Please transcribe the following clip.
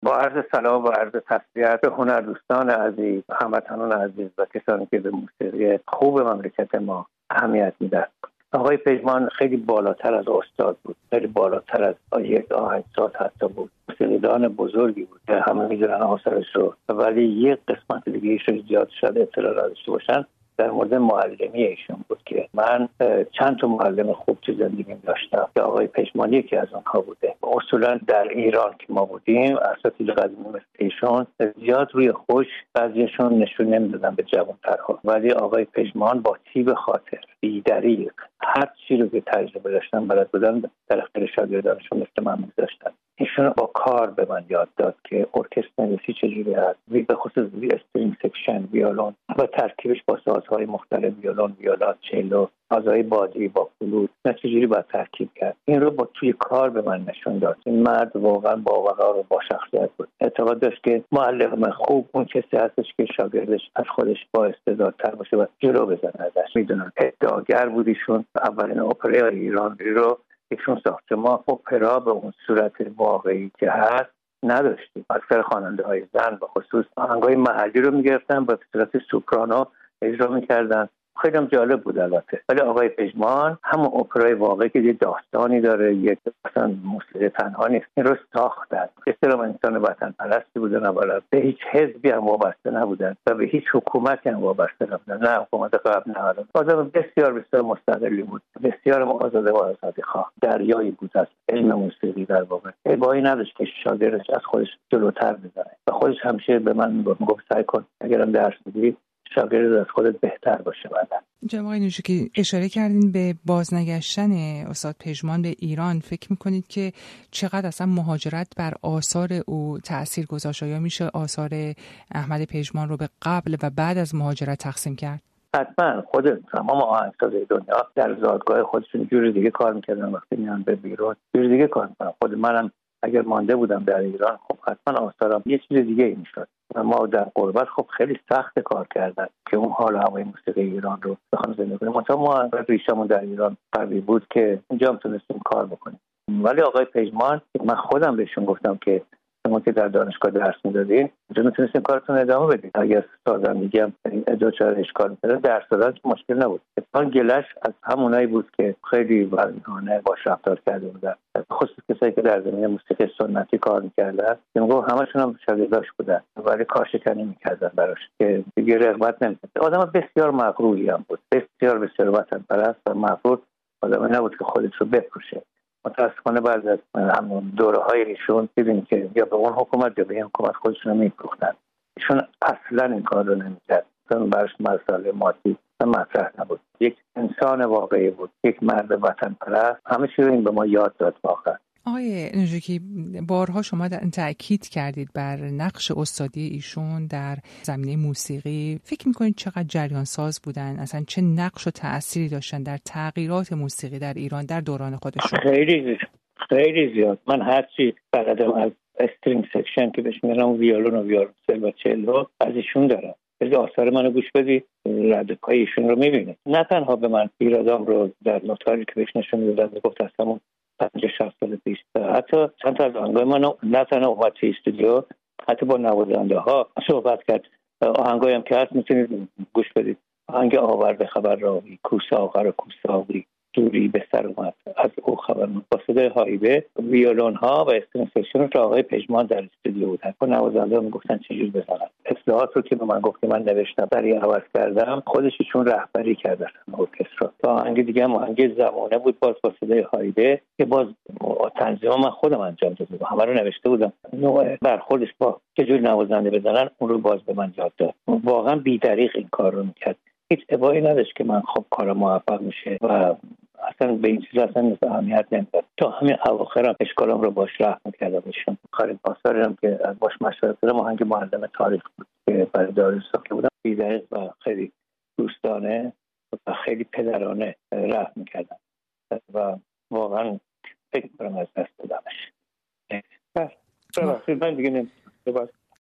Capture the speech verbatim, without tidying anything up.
با عرض سلام و عرض تسلیت به هنردوستان عزیز، هموطنان عزیز و کسانی که به موسیقی خوب مملکت ما اهمیت میدن. آقای پژمان خیلی بالاتر از استاد بود، خیلی بالاتر از یک آهنگساز حتی بود. موسیقیدان بزرگی بود که همه میدونن آثارش رو، ولی یک قسمت دیگه ایش رو زیاد شاید اطلاع داشته باشن در مورد معلمی ایشون بود که من چند تا معلم خوب تو زندگیم داشتم که آقای پژمان یکی از اونها بوده. اصولا در ایران که ما بودیم اساتید قدیمی مثل ایشون زیاد روی خوش بعضیشون نشون نمیدادن به جوان‌ترها، ولی آقای پژمان با تیب خاطر بی‌دریغ هر چی رو که تجربه داشتن بلد بودن در اختیار شاگردانشون مثل من می‌ذاشتن. ایشون با کار به من یاد داد که ارکستر نویسی چجوری هست، به خصوص استرینگ سکشن، ویولون و ترکیبش با سازهای مختلف، ویولون، ویولا، چلو، سازهای بادی با فلوت، نه چجوری باید ترکیب کرد. این رو با توی کار به من نشون داد. این مرد واقعا با وقار و با شخصیت بود. اعتقاد داشت که معلم خوب اون کسی هستش که شاگردش از خودش با استعدادتر باشه و جلو بزنه ازش. میدونن ادعاگر بود ایشون. اولین اپرای ایران رو ایشون ساخت. ما اپرا به اون صورت واقعی که هست نداشتیم. اکثر خواننده های زن به خصوص آهنگای محلی رو میگرفتن با صورت سوپرانو اجرا میکردن. خیلی هم جالب بود البته. ولی آقای پژمان همون اپرای واقعی که یه داستانی داره، یک مثلا موسیقی تنها نیست، این رو ساختن. اصلا انسان وطن پرستی بودن، اولا به هیچ حزبی هم وابسته نبودن و به هیچ حکومتی هم وابسته نبودن، نه حکومت قبل نه الان. آدم بسیار بسیار مستقلی بود، بسیار آزاده و آزادی خواه. دریایی بود از علم موسیقی در واقع. ابایی نداشت که شاگردش از خودش جلوتر بزنه و خودش همیشه به من میگفت سعی کن اگرم درس میدی شاگرد از خودت بهتر باشه. بعدن جناب آقای نوشکی اشاره کردین به بازنگشتن استاد پژمان به ایران. فکر میکنید که چقدر اصلا مهاجرت بر آثار او تأثیر گذاشت؟ یا میشه آثار احمد پژمان رو به قبل و بعد از مهاجرت تقسیم کرد؟ حتما. خود تمام آهنگسازهای دنیا در زادگاه خودشون جور دیگه کار میکردن، وقتی میان به بیرون جور دیگه کار میکنن. خود منم اگر مانده بودم در ایران خب حتما آثارم یه چیز دیگه ای میشد. ما در غربت خب خیلی سخت کار کردن که اون حال هوای موسیقی ایران رو بخوام زنده کنیم. مثلا ما ریشمون در ایران قوی بود که اینجا هم تونستیم کار بکنیم. ولی آقای پژمان من خودم بهشون گفتم که شما که در دانشگاه درس میدادین اینجا میتونستین کارتون ادامه بدید. اگر سازندگی هم ادعا چهار اشکال میکنه درس دادن مشکل نبود. اتفاقا گلش از همونایی بود که خیلی وزنانه باش رفتار کرده بودن، خصوص کسایی که در زمینه موسیقی سنتی کار میکردن که میگو همشون هم شاگرداش بودن ولی کارشکنی میکردن براش که دیگه رغبت نمیکرد. آدم بسیار مغروری هم بود، بسیار بسیار وطن پرست و مغرور. آدم نبود که خودش رو بفروشه. متاسفانه بعد از همون دوره‌های ایشون دیدیم که یا به اون حکومت یا به این حکومت خودشون رو میفروختن. ایشون اصلا این کار رو نمی‌کرد. چون براش مسئله مادی مطرح نبود. یک انسان واقعی بود، یک مرد وطن پرست. همه چیز رو این به ما یاد داد واقعا. آقای نوشکی بارها شما تأکید کردید بر نقش استادی ایشون در زمینه موسیقی. فکر میکنید چقدر جریان ساز بودن؟ اصلا چه نقش و تأثیری داشتن در تغییرات موسیقی در ایران در دوران خودشون؟ خیلی خیلی زیاد. من هرچی بلدم از استرینگ سکشن که بهش میگن ویولون و ویولنسل و چلو از ایشون دارم. از آثار منو گوش بدی ردپای ایشون رو میبینید. نه تنها به من ایرادام رو در نوتاری که بهش نشون میدادن گفت اصلا پنجاه شصت سال پیش حتی چند تا از آهنگای منو نه تنها اومد توی استودیو، حتی با نوازنده ها صحبت کرد. آهنگایی هم که هست میتونید گوش بدید. آهنگ آورده خبر راوی، کوسه آخر و کوساوی، دوری به سر اومد از او خبر اومد، با صدای هایبه، ویولون ها و استرینگ سکشن رو آقای پژمان در استودیو بودن. با نوازنده ها میگفتن چجور بزنن. اصلاحات رو که به من گفت که من نوشتم برای عوض کردم، خودش چون رهبری کردن ارکسترا. تا آهنگ دیگه هم آهنگ زمانه بود باز با صدای هایبه که باز تنظیم من خودم انجام دادم. همه رو نوشته بودم. نوع برخوردش با چجور نوازنده بزنن اون رو باز به من یاد داد. واقعا بی‌دریغ این کار رو میکرد. هیچ ابایی نداشت که من خب کارم موفق میشه و اصلا به این چیز اصلا اهمیت نمیداد. تا همین اواخرم اشکالام رو باش رفت میکردم. ایشون آخرین آثاری هم که باش مشورت کردم آهنگ معلم تاریخ بود که برای داریوش ساخته بودم. بی‌دریغ و خیلی دوستانه و خیلی پدرانه رفت میکردم و واقعا فکر کنم از دست دادمش. ببخشید من دیگه